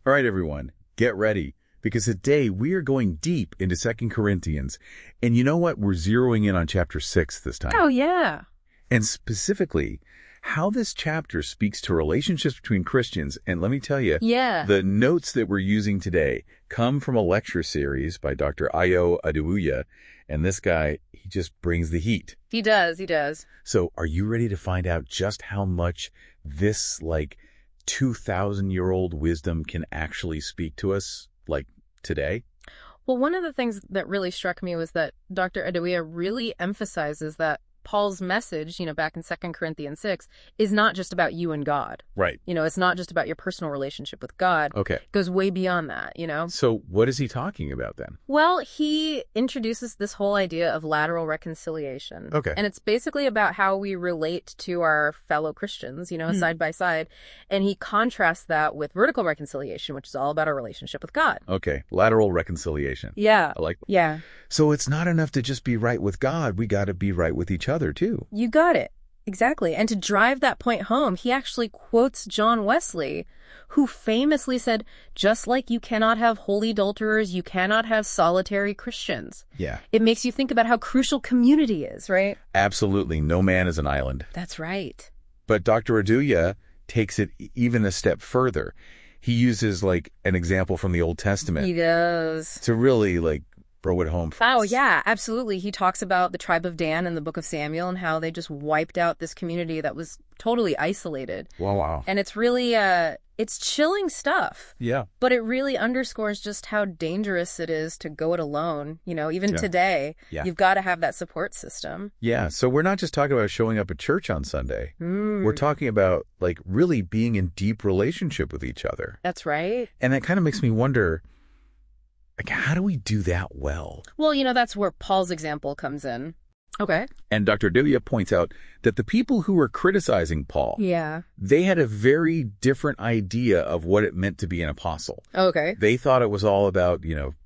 All right, everyone, get ready, because today we are going deep into 2 Corinthians. And you know what? We're zeroing in on chapter 6 this time. Oh, yeah. And specifically, how this chapter speaks to relationships between Christians. And let me tell you, the notes that we're using today come from a lecture series by Dr. Ayo Adebuya. And this guy, he just brings the heat. He does. So are you ready to find out just how much this, 2,000-year-old wisdom can actually speak to us, today? Well, one of the things that really struck me was that Dr. Adebuya really emphasizes that Paul's message, back in 2 Corinthians 6, is not just about you and God. Right. It's not just about your personal relationship with God. Okay. It goes way beyond that, So what is he talking about then? Well, he introduces this whole idea of lateral reconciliation. Okay. And it's basically about how we relate to our fellow Christians, side by side. And he contrasts that with vertical reconciliation, which is all about our relationship with God. Okay. Lateral reconciliation. Yeah. I like that. Yeah. So it's not enough to just be right with God. We got to be right with each other, too. You got it. Exactly. And to drive that point home, he actually quotes John Wesley, who famously said, just like you cannot have holy adulterers, you cannot have solitary Christians. Yeah. It makes you think about how crucial community is, right? Absolutely. No man is an island. That's right. But Dr. Adebuya takes it even a step further. He uses, an example from the Old Testament. He does. To really, throw it home. Oh, yeah, absolutely. He talks about the tribe of Dan in the book of Samuel and how they just wiped out this community that was totally isolated. Wow. And it's really, it's chilling stuff. Yeah. But it really underscores just how dangerous it is to go it alone. Even today, you've got to have that support system. Yeah. So we're not just talking about showing up at church on Sunday. We're talking about, really being in deep relationship with each other. That's right. And that kind of makes me wonder, how do we do that well? Well, that's where Paul's example comes in. Okay. And Dr. Adebuya points out that the people who were criticizing Paul, they had a very different idea of what it meant to be an apostle. Okay. They thought it was all about,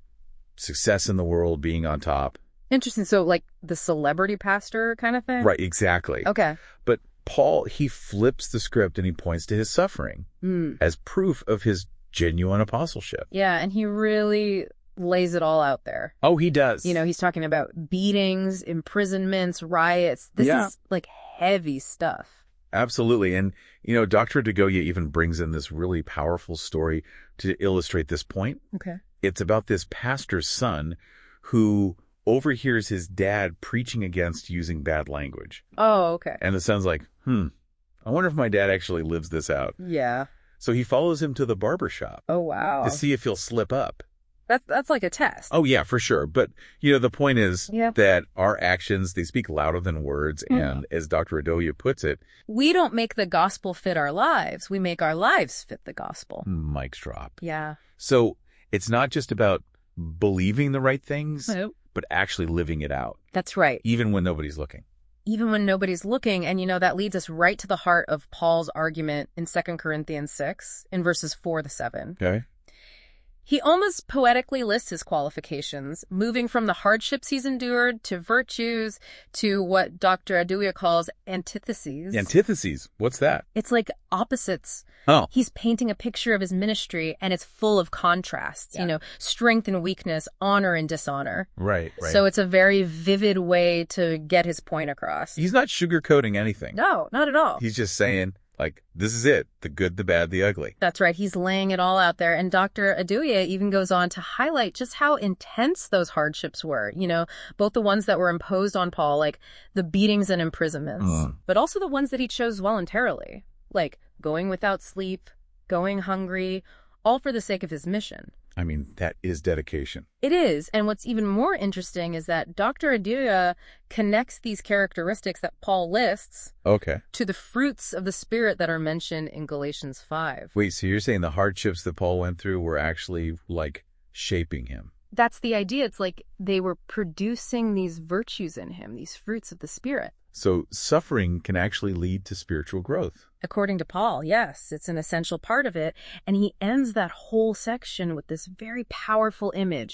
success in the world, being on top. Interesting. So, the celebrity pastor kind of thing? Right, exactly. Okay. But Paul, he flips the script and he points to his suffering as proof of his genuine apostleship. Yeah, and he really lays it all out there. Oh, he does. He's talking about beatings, imprisonments, riots. This is heavy stuff. Absolutely. And, Dr. Adebuya even brings in this really powerful story to illustrate this point. Okay. It's about this pastor's son who overhears his dad preaching against using bad language. Oh, okay. And the son's like, I wonder if my dad actually lives this out. Yeah. So he follows him to the barber shop. Oh, wow. To see if he'll slip up. That's like a test. Oh, yeah, for sure. But, the point is that our actions, they speak louder than words. And as Dr. Adebuya puts it, we don't make the gospel fit our lives. We make our lives fit the gospel. Mic drop. Yeah. So it's not just about believing the right things, but actually living it out. That's right. Even when nobody's looking. Even when nobody's looking. And, that leads us right to the heart of Paul's argument in 2 Corinthians 6 in verses 4-7. Okay. He almost poetically lists his qualifications, moving from the hardships he's endured to virtues to what Dr. Adebuya calls antitheses. Antitheses? What's that? It's like opposites. Oh. He's painting a picture of his ministry, and it's full of contrasts, strength and weakness, honor and dishonor. Right. So it's a very vivid way to get his point across. He's not sugarcoating anything. No, not at all. He's just saying, this is it. The good, the bad, the ugly. That's right. He's laying it all out there. And Dr. Adebuya even goes on to highlight just how intense those hardships were. Both the ones that were imposed on Paul, like the beatings and imprisonments, but also the ones that he chose voluntarily, like going without sleep, going hungry, all for the sake of his mission. I mean, that is dedication. It is. And what's even more interesting is that Dr. Adebuya connects these characteristics that Paul lists to the fruits of the Spirit that are mentioned in Galatians 5. Wait, so you're saying the hardships that Paul went through were actually, shaping him? That's the idea. It's like they were producing these virtues in him, these fruits of the Spirit. So suffering can actually lead to spiritual growth. According to Paul, yes, it's an essential part of it. And he ends that whole section with this very powerful image,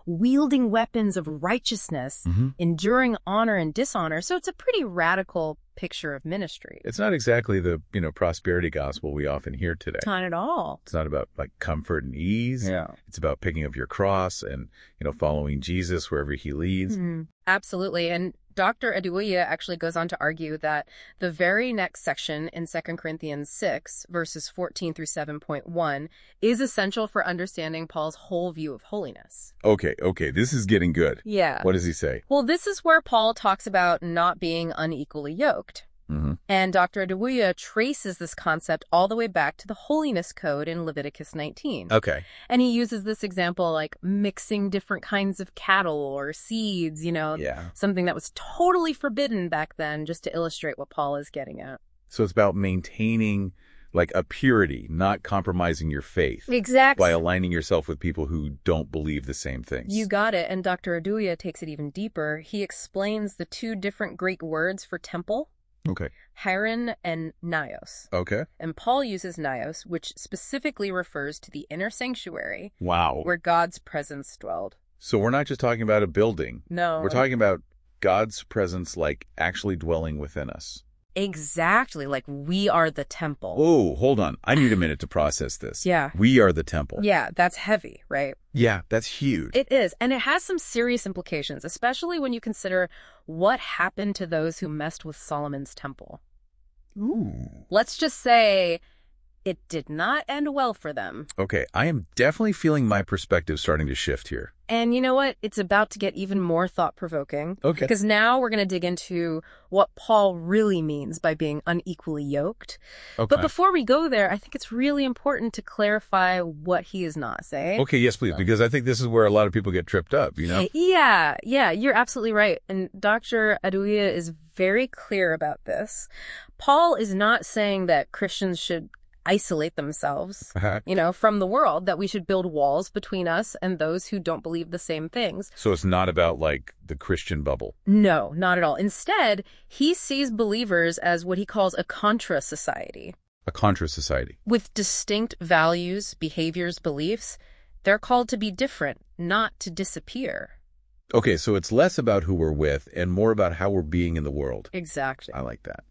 wielding weapons of righteousness, enduring honor and dishonor. So it's a pretty radical picture of ministry. It's not exactly the, prosperity gospel we often hear today. Not at all. It's not about like comfort and ease. Yeah. It's about picking up your cross and, following Jesus wherever he leads. Mm-hmm. Absolutely. And Dr. Aduya actually goes on to argue that the very next section in 2 Corinthians 6, verses 14 through 7.1, is essential for understanding Paul's whole view of holiness. Okay. This is getting good. Yeah. What does he say? Well, this is where Paul talks about not being unequally yoked. Mm-hmm. And Dr. Aduya traces this concept all the way back to the holiness code in Leviticus 19. Okay. And he uses this example like mixing different kinds of cattle or seeds, something that was totally forbidden back then, just to illustrate what Paul is getting at. So it's about maintaining like a purity, not compromising your faith. Exactly. By aligning yourself with people who don't believe the same things. You got it. And Dr. Aduya takes it even deeper. He explains the two different Greek words for temple. Okay. Hieron and naos. Okay. And Paul uses naos, which specifically refers to the inner sanctuary. Wow. Where God's presence dwelled. So we're not just talking about a building. No. We're talking about God's presence like actually dwelling within us. Exactly. Like we are the temple. Oh, hold on. I need a minute to process this. Yeah. We are the temple. Yeah, that's heavy, right? Yeah, that's huge. It is. And it has some serious implications, especially when you consider what happened to those who messed with Solomon's temple. Ooh. Let's just say it did not end well for them. Okay, I am definitely feeling my perspective starting to shift here. And you know what? It's about to get even more thought-provoking. Okay. Because now we're going to dig into what Paul really means by being unequally yoked. Okay. But before we go there, I think it's really important to clarify what he is not saying. Okay, yes, please, because I think this is where a lot of people get tripped up, Yeah, you're absolutely right. And Dr. Aduya is very clear about this. Paul is not saying that Christians should isolate themselves, from the world, that we should build walls between us and those who don't believe the same things. So it's not about, like, the Christian bubble. No, not at all. Instead, he sees believers as what he calls a contra society. A contra society. With distinct values, behaviors, beliefs. They're called to be different, not to disappear. Okay, so it's less about who we're with and more about how we're being in the world. Exactly. I like that.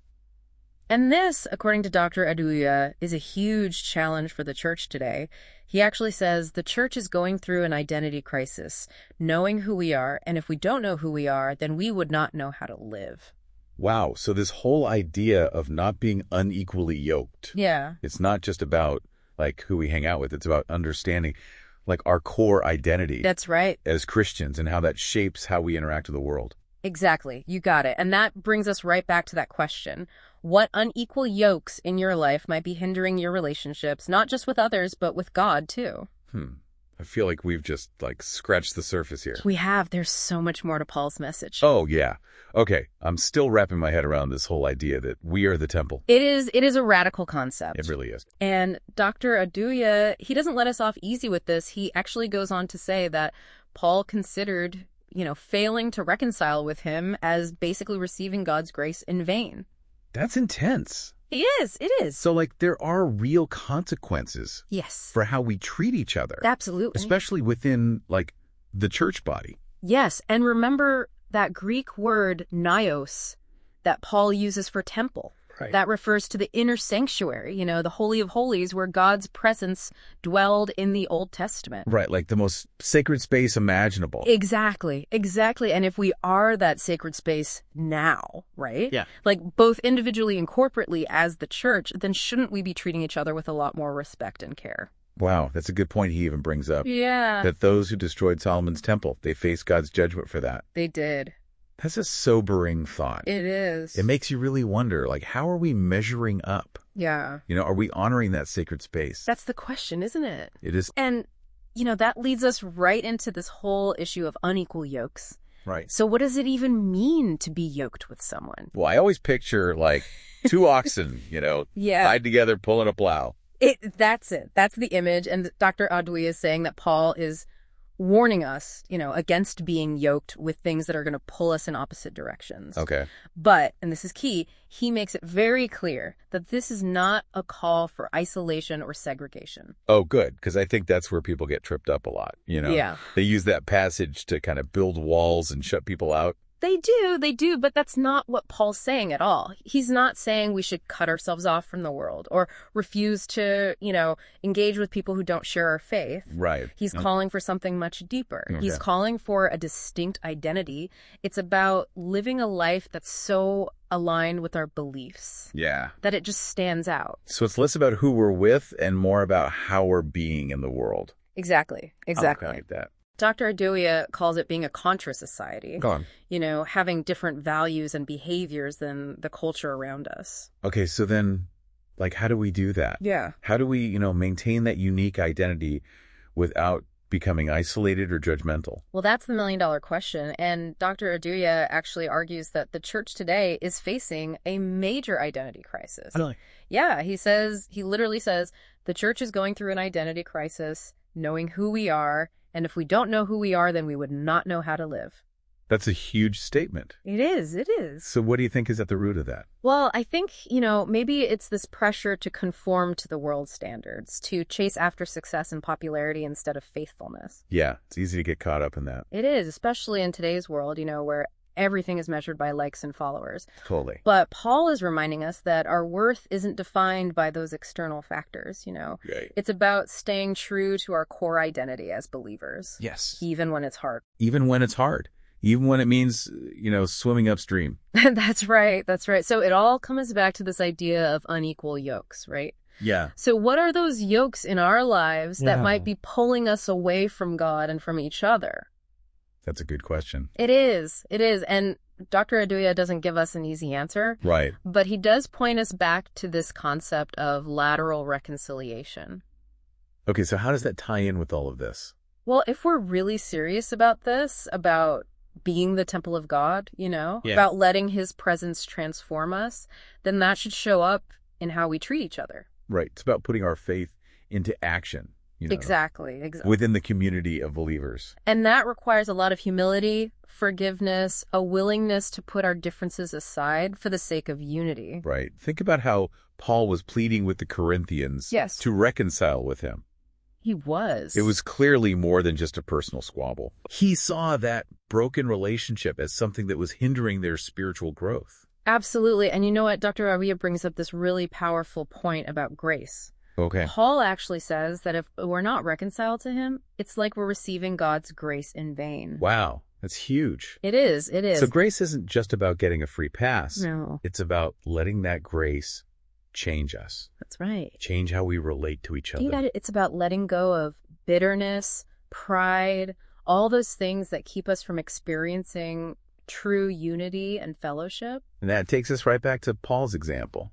And this, according to Dr. Aduya, is a huge challenge for the church today. He actually says the church is going through an identity crisis, knowing who we are, and if we don't know who we are, then we would not know how to live. Wow, so this whole idea of not being unequally yoked. Yeah. It's not just about, like, who we hang out with. It's about understanding, like, our core identity. That's right. As Christians and how that shapes how we interact with the world. Exactly. You got it. And that brings us right back to that question. What unequal yokes in your life might be hindering your relationships, not just with others, but with God, too? I feel like we've just, like, scratched the surface here. We have. There's so much more to Paul's message. Oh, yeah. Okay. I'm still wrapping my head around this whole idea that we are the temple. It is a radical concept. It really is. And Dr. Aduya, he doesn't let us off easy with this. He actually goes on to say that Paul considered, failing to reconcile with him as basically receiving God's grace in vain. That's intense. It is. So, like, there are real consequences. Yes. For how we treat each other. Absolutely. Especially within, like, the church body. Yes. And remember that Greek word naos that Paul uses for temple. Right. That refers to the inner sanctuary, the Holy of Holies, where God's presence dwelled in the Old Testament. Right, like the most sacred space imaginable. Exactly. And if we are that sacred space now, right? Yeah. Like both individually and corporately as the church, then shouldn't we be treating each other with a lot more respect and care? Wow, that's a good point he even brings up. Yeah. That those who destroyed Solomon's temple, they faced God's judgment for that. They did. That's a sobering thought. It is. It makes you really wonder, like, how are we measuring up? Yeah. Are we honoring that sacred space? That's the question, isn't it? It is. And, that leads us right into this whole issue of unequal yokes. Right. So what does it even mean to be yoked with someone? Well, I always picture, like, two oxen, tied together, pulling a plow. That's it. That's the image. And Dr. Aduya is saying that Paul is warning us, against being yoked with things that are going to pull us in opposite directions. Okay. But, and this is key, he makes it very clear that this is not a call for isolation or segregation. Oh, good, because I think that's where people get tripped up a lot, Yeah. They use that passage to kind of build walls and shut people out. They do, but that's not what Paul's saying at all. He's not saying we should cut ourselves off from the world or refuse to, engage with people who don't share our faith. Right. He's calling for something much deeper. Okay. He's calling for a distinct identity. It's about living a life that's so aligned with our beliefs. Yeah. That it just stands out. So it's less about who we're with and more about how we're being in the world. Exactly. I like that. Dr. Aduya calls it being a contra society. Go on. Having different values and behaviors than the culture around us. Okay, so then, how do we do that? Yeah. How do we, maintain that unique identity without becoming isolated or judgmental? Well, that's the million-dollar question. And Dr. Aduya actually argues that the church today is facing a major identity crisis. Really? Yeah, he literally says, the church is going through an identity crisis, knowing who we are. And if we don't know who we are, then we would not know how to live. That's a huge statement. It is. So what do you think is at the root of that? Well, I think, maybe it's this pressure to conform to the world's standards, to chase after success and popularity instead of faithfulness. Yeah, it's easy to get caught up in that. It is, especially in today's world, where everything is measured by likes and followers. Totally. But Paul is reminding us that our worth isn't defined by those external factors, Right. It's about staying true to our core identity as believers. Yes. Even when it's hard. Even when it's hard. Even when it means, swimming upstream. That's right. So it all comes back to this idea of unequal yokes, right? Yeah. So what are those yokes in our lives that might be pulling us away from God and from each other? That's a good question. It is. And Dr. Aduya doesn't give us an easy answer. Right. But he does point us back to this concept of lateral reconciliation. Okay, so how does that tie in with all of this? Well, if we're really serious about this, about being the temple of God, about letting his presence transform us, then that should show up in how we treat each other. Right. It's about putting our faith into action. Exactly. Within the community of believers. And that requires a lot of humility, forgiveness, a willingness to put our differences aside for the sake of unity. Right. Think about how Paul was pleading with the Corinthians to reconcile with him. He was. It was clearly more than just a personal squabble. He saw that broken relationship as something that was hindering their spiritual growth. Absolutely. And you know what? Dr. Aduya brings up this really powerful point about grace. Okay. Paul actually says that if we're not reconciled to him, it's like we're receiving God's grace in vain. Wow. That's huge. It is. So grace isn't just about getting a free pass. No. It's about letting that grace change us. That's right. Change how we relate to each other. It's about letting go of bitterness, pride, all those things that keep us from experiencing true unity and fellowship. And that takes us right back to Paul's example.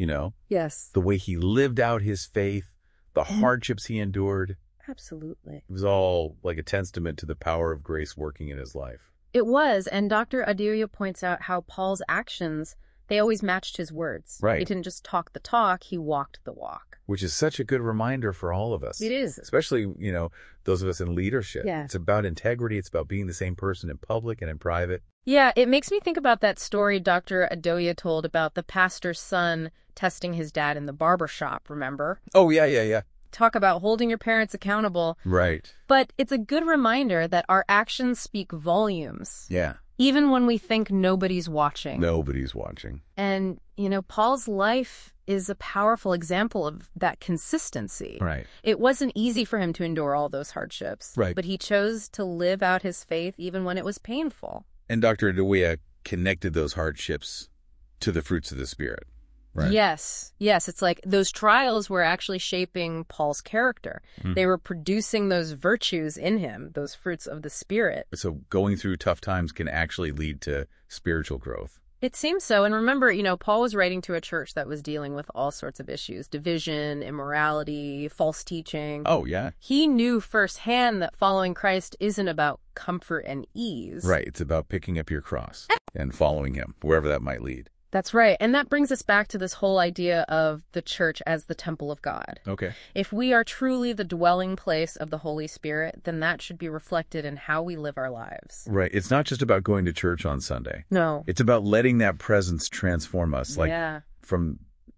Yes. The way he lived out his faith, the hardships he endured. Absolutely. It was all like a testament to the power of grace working in his life. It was. And Dr. Aduya points out how Paul's actions, they always matched his words. Right. He didn't just talk the talk, he walked the walk. Which is such a good reminder for all of us. It is. Especially, those of us in leadership. Yeah. It's about integrity. It's about being the same person in public and in private. Yeah, it makes me think about that story Dr. Aduya told about the pastor's son testing his dad in the barber shop, remember? Oh, yeah. Talk about holding your parents accountable. Right. But it's a good reminder that our actions speak volumes. Yeah. Even when we think nobody's watching. Nobody's watching. And, Paul's life is a powerful example of that consistency. Right. It wasn't easy for him to endure all those hardships. Right. But he chose to live out his faith even when it was painful. And Dr. Aduya connected those hardships to the fruits of the Spirit. Right. Yes. It's like those trials were actually shaping Paul's character. They were producing those virtues in him, those fruits of the Spirit. So going through tough times can actually lead to spiritual growth. It seems so. And remember, Paul was writing to a church that was dealing with all sorts of issues, division, immorality, false teaching. Oh, yeah. He knew firsthand that following Christ isn't about comfort and ease. Right. It's about picking up your cross and following him, wherever that might lead. That's right. And that brings us back to this whole idea of the church as the temple of God. Okay. If we are truly the dwelling place of the Holy Spirit, then that should be reflected in how we live our lives. Right. It's not just about going to church on Sunday. No. It's about letting that presence transform us, from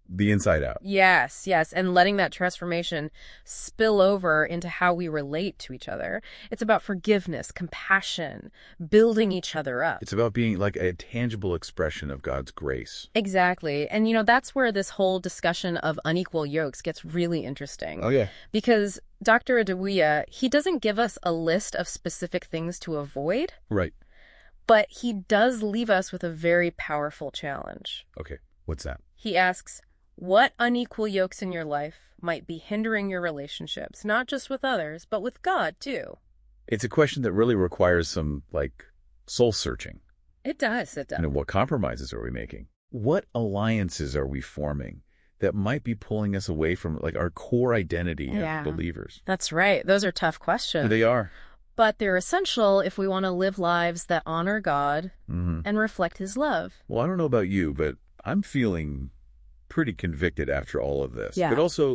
the inside out. Yes, yes. And letting that transformation spill over into how we relate to each other. It's about forgiveness, compassion, building each other up. It's about being like a tangible expression of God's grace. Exactly. And, that's where this whole discussion of unequal yokes gets really interesting. Oh, yeah. Because Dr. Adewiya, he doesn't give us a list of specific things to avoid. Right. But he does leave us with a very powerful challenge. Okay. What's that? He asks, what unequal yokes in your life might be hindering your relationships, not just with others, but with God, too? It's a question that really requires some, soul searching. It does. What compromises are we making? What alliances are we forming that might be pulling us away from, our core identity as believers? That's right. Those are tough questions. They are. But they're essential if we want to live lives that honor God and reflect His love. Well, I don't know about you, but I'm feeling pretty convicted after all of this. Yeah. But also,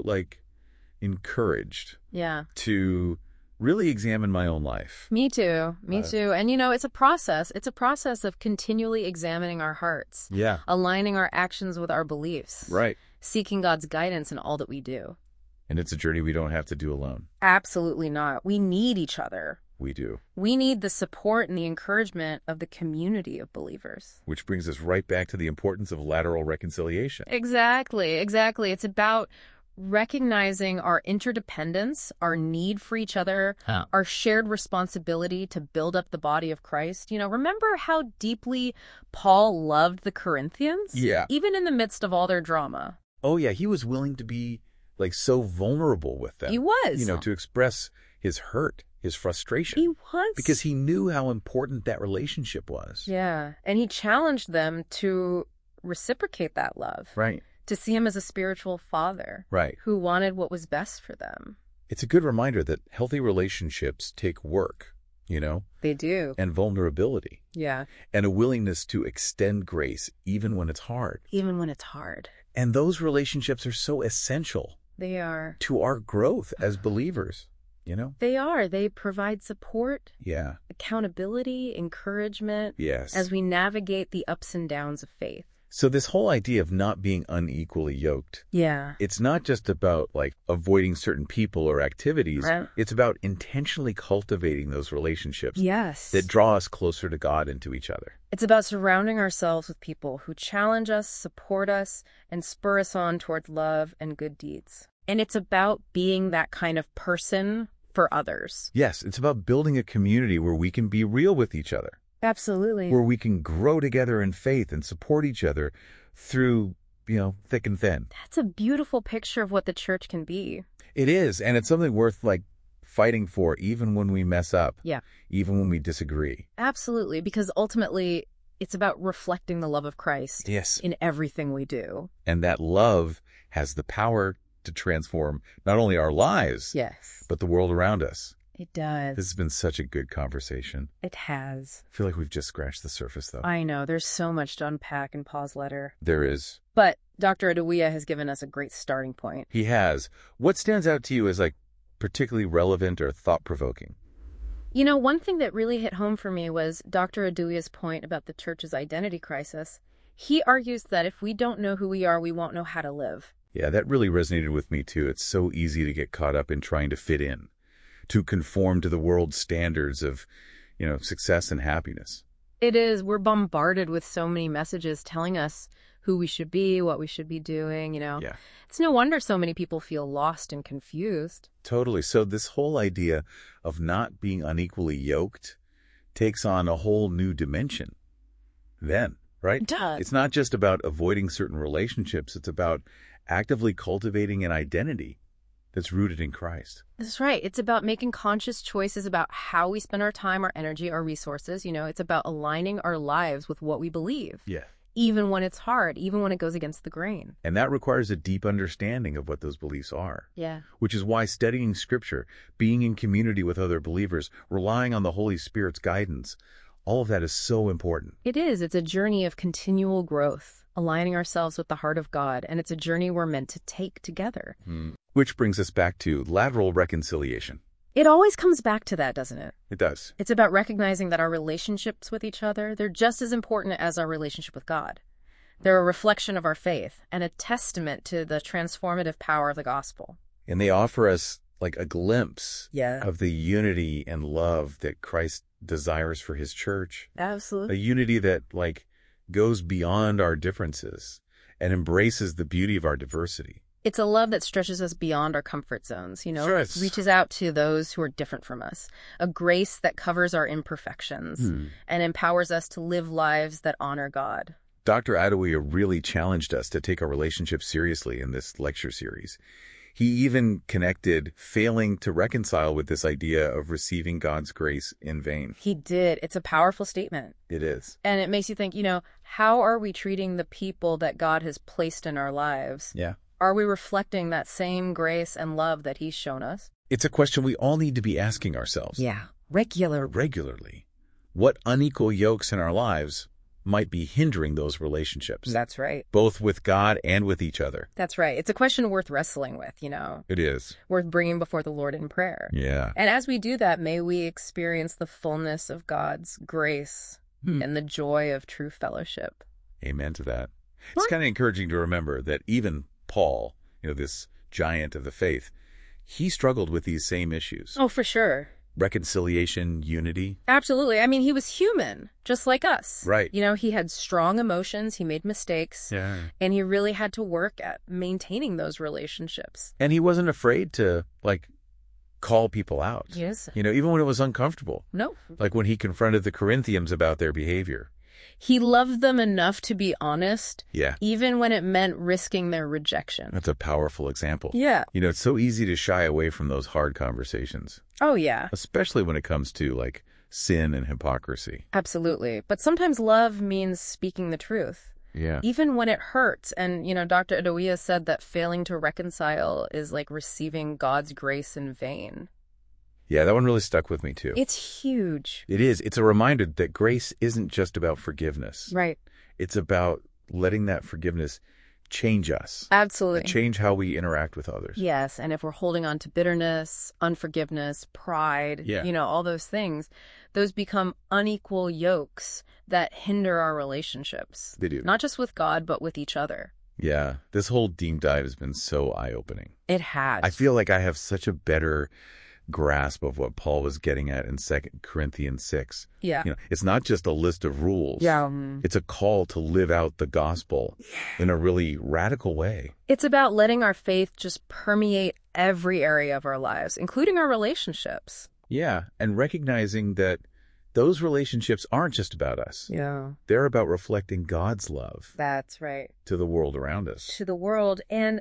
encouraged to really examine my own life. Me too. And, it's a process. It's a process of continually examining our hearts. Yeah. Aligning our actions with our beliefs. Right. Seeking God's guidance in all that we do. And it's a journey we don't have to do alone. Absolutely not. We need each other. We do. We need the support and the encouragement of the community of believers. Which brings us right back to the importance of lateral reconciliation. Exactly. It's about recognizing our interdependence, our need for each other, our shared responsibility to build up the body of Christ. Remember how deeply Paul loved the Corinthians? Yeah. Even in the midst of all their drama. Oh, yeah. He was willing to be, so vulnerable with them. He was. To express his hurt, his frustration. He was. Because he knew how important that relationship was. Yeah. And he challenged them to reciprocate that love. Right. To see him as a spiritual father. Right. Who wanted what was best for them. It's a good reminder that healthy relationships take work, They do. And vulnerability. Yeah. And a willingness to extend grace even when it's hard. Even when it's hard. And those relationships are so essential. They are. To our growth as believers. They are. They provide support. Yeah. Accountability, encouragement. Yes. As we navigate the ups and downs of faith. So this whole idea of not being unequally yoked. Yeah. It's not just about avoiding certain people or activities. Right. It's about intentionally cultivating those relationships. Yes. That draw us closer to God and to each other. It's about surrounding ourselves with people who challenge us, support us, and spur us on towards love and good deeds. And it's about being that kind of person for others. Yes, it's about building a community where we can be real with each other. Absolutely. Where we can grow together in faith and support each other through, thick and thin. That's a beautiful picture of what the church can be. It is, and it's something worth, fighting for even when we mess up. Yeah. Even when we disagree. Absolutely, because ultimately it's about reflecting the love of Christ. Yes. In everything we do. And that love has the power to transform not only our lives, yes, but the world around us. It does. This has been such a good conversation. It has. I feel like we've just scratched the surface, though. I know. There's so much to unpack in Paul's letter. There is. But Dr. Adewiya has given us a great starting point. He has. What stands out to you as, particularly relevant or thought-provoking? One thing that really hit home for me was Dr. Adewiya's point about the church's identity crisis. He argues that if we don't know who we are, we won't know how to live. Yeah, that really resonated with me, too. It's so easy to get caught up in trying to fit in, to conform to the world's standards of, success and happiness. It is. We're bombarded with so many messages telling us who we should be, what we should be doing, Yeah. It's no wonder so many people feel lost and confused. Totally. So this whole idea of not being unequally yoked takes on a whole new dimension then, right? It does. It's not just about avoiding certain relationships. It's about actively cultivating an identity that's rooted in Christ. That's right. It's about making conscious choices about how we spend our time, our energy, our resources. It's about aligning our lives with what we believe. Yeah. Even when it's hard, even when it goes against the grain. And that requires a deep understanding of what those beliefs are. Yeah. Which is why studying Scripture, being in community with other believers, relying on the Holy Spirit's guidance, all of that is so important. It is. It's a journey of continual growth, aligning ourselves with the heart of God, and it's a journey we're meant to take together. Which brings us back to lateral reconciliation. It always comes back to that, doesn't it? It does. It's about recognizing that our relationships with each other, they're just as important as our relationship with God. They're a reflection of our faith and a testament to the transformative power of the gospel. And they offer us like a glimpse Yeah. of the unity and love that Christ desires for his church. Absolutely. A unity that like goes beyond our differences and embraces the beauty of our diversity. It's a love that stretches us beyond our comfort zones, Sure. reaches out to those who are different from us. A grace that covers our imperfections and empowers us to live lives that honor God. Dr. Adewuya really challenged us to take our relationship seriously in this lecture series. He even connected failing to reconcile with this idea of receiving God's grace in vain. He did. It's a powerful statement. It is. And it makes you think, how are we treating the people that God has placed in our lives? Yeah. Are we reflecting that same grace and love that he's shown us? It's a question we all need to be asking ourselves. Yeah. Regularly. What unequal yokes in our lives might be hindering those relationships? That's right. Both with God and with each other. That's right. It's a question worth wrestling with, It is. Worth bringing before the Lord in prayer. Yeah. And as we do that, may we experience the fullness of God's grace and the joy of true fellowship. Amen to that. It's kind of encouraging to remember that even Paul, this giant of the faith, he struggled with these same issues. Oh, for sure. Reconciliation, unity. Absolutely. I mean, he was human, just like us. Right. He had strong emotions, he made mistakes, and he really had to work at maintaining those relationships. And he wasn't afraid to, call people out. Yes. Even when it was uncomfortable. No. Like when he confronted the Corinthians about their behavior. He loved them enough to be honest. Yeah. Even when it meant risking their rejection. That's a powerful example. Yeah. It's so easy to shy away from those hard conversations. Oh, yeah. Especially when it comes to, sin and hypocrisy. Absolutely. But sometimes love means speaking the truth. Yeah. Even when it hurts. And, Dr. Adewuya said that failing to reconcile is like receiving God's grace in vain. Yeah, that one really stuck with me, too. It's huge. It is. It's a reminder that grace isn't just about forgiveness. Right. It's about letting that forgiveness change us. Absolutely. Change how we interact with others. Yes. And if we're holding on to bitterness, unforgiveness, pride, all those things, those become unequal yokes that hinder our relationships. They do. Not just with God, but with each other. Yeah. This whole deep dive has been so eye-opening. It has. I feel like I have such a better grasp of what Paul was getting at in 2 Corinthians 6. Yeah. It's not just a list of rules. Yeah. It's a call to live out the gospel in a really radical way. It's about letting our faith just permeate every area of our lives, including our relationships. Yeah. And recognizing that those relationships aren't just about us. Yeah. They're about reflecting God's love. That's right. To the world around us. To the world. And,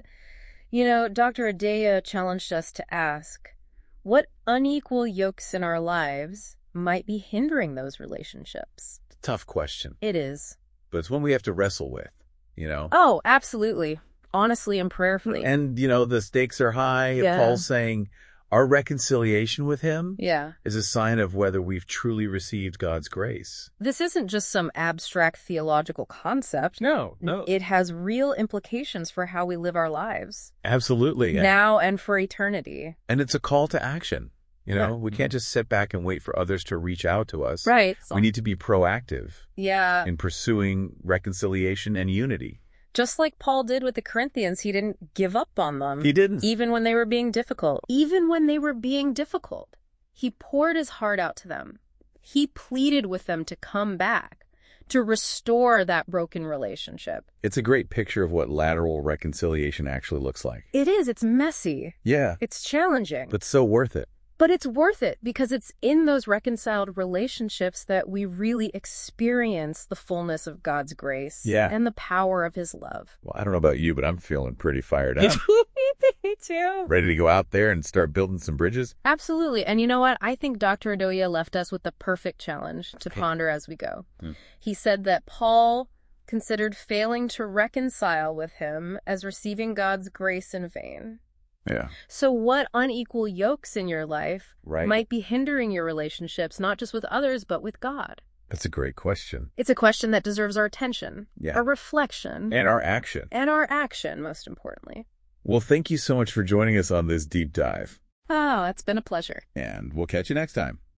Dr. Adewuya challenged us to ask, what unequal yokes in our lives might be hindering those relationships? Tough question. It is. But it's one we have to wrestle with, Oh, absolutely. Honestly and prayerfully. And, the stakes are high. Yeah. Paul's saying our reconciliation with him is a sign of whether we've truly received God's grace. This isn't just some abstract theological concept. No. It has real implications for how we live our lives. Absolutely. Now and for eternity. And it's a call to action. We can't just sit back and wait for others to reach out to us. Right. We need to be proactive. Yeah. In pursuing reconciliation and unity. Just like Paul did with the Corinthians, he didn't give up on them. He didn't. Even when they were being difficult. He poured his heart out to them. He pleaded with them to come back, to restore that broken relationship. It's a great picture of what lateral reconciliation actually looks like. It is. It's messy. Yeah. It's challenging. But so worth it. But it's worth it because it's in those reconciled relationships that we really experience the fullness of God's grace and the power of his love. Well, I don't know about you, but I'm feeling pretty fired up. Me too. Ready to go out there and start building some bridges? Absolutely. And you know what? I think Dr. Adewuya left us with the perfect challenge to ponder as we go. He said that Paul considered failing to reconcile with him as receiving God's grace in vain. Yeah. So what unequal yokes in your life might be hindering your relationships, not just with others, but with God? That's a great question. It's a question that deserves our attention, our reflection. And our action. And our action, most importantly. Well, thank you so much for joining us on this deep dive. Oh, it's been a pleasure. And we'll catch you next time.